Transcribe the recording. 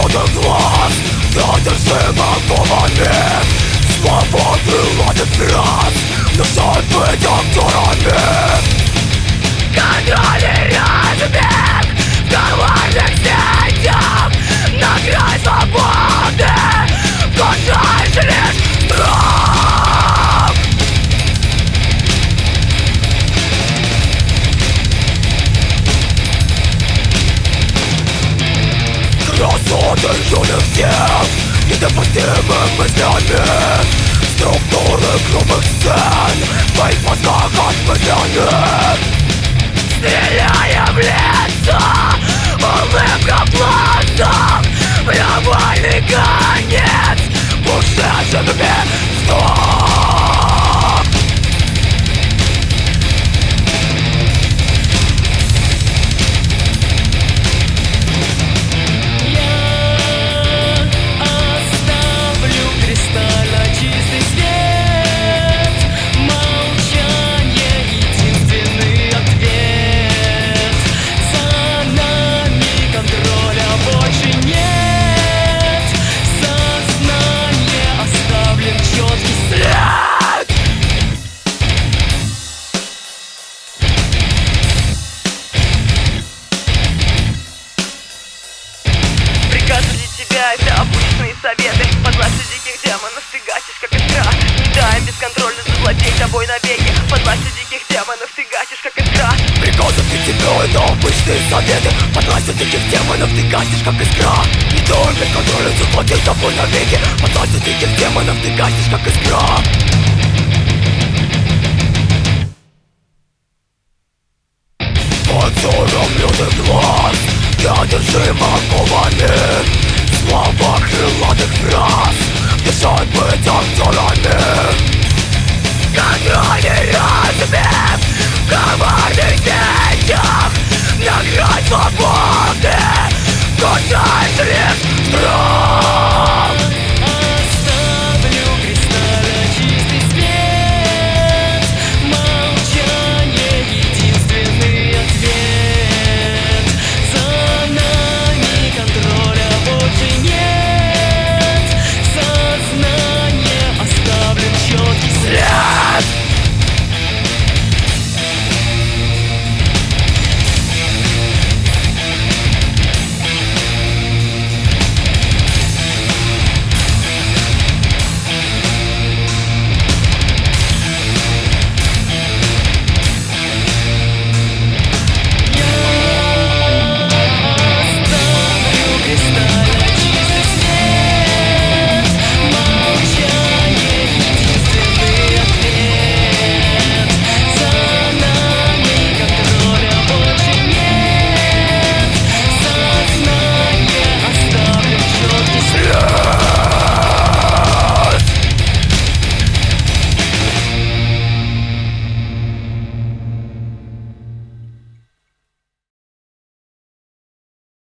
мёртвых глаз, неодержимо кованы. Свободы ладит фраз, мешают быть актерами. Контроль и разбег в коварных сетях. На край свободы кончаешь лишь страх. Красоты юных тел недопустимы мыслями. Структуры грубых сцен в моих мозгах осмыслены. Стреляя в лицо, улыбка в глазах, провальный конец, ушедшими вздох. Я оставлю кристально чистый свет. Молчание — единственный ответ. За нами контроля больше нет. Сознание оставлен четкий след. Приказы для тебя — это обычные советы. Под властью диких демонов ты гасишь, как искра. Не дай им бесконтрольно завладеть тобой навеки. Под властью диких демонов ты гасишь, как искра. Приказы для тебя — это обычные советы. Под властью диких демонов ты гаснешь, как искра. Не дай без контроля завладеть тобой навеки. Под властью диких демонов ты гаснешь, как искра. Под взором лютых глаз неодержимо кованы. Слова крылатых фраз мешают быть актерами. Контроль и разбег в коварных сетях.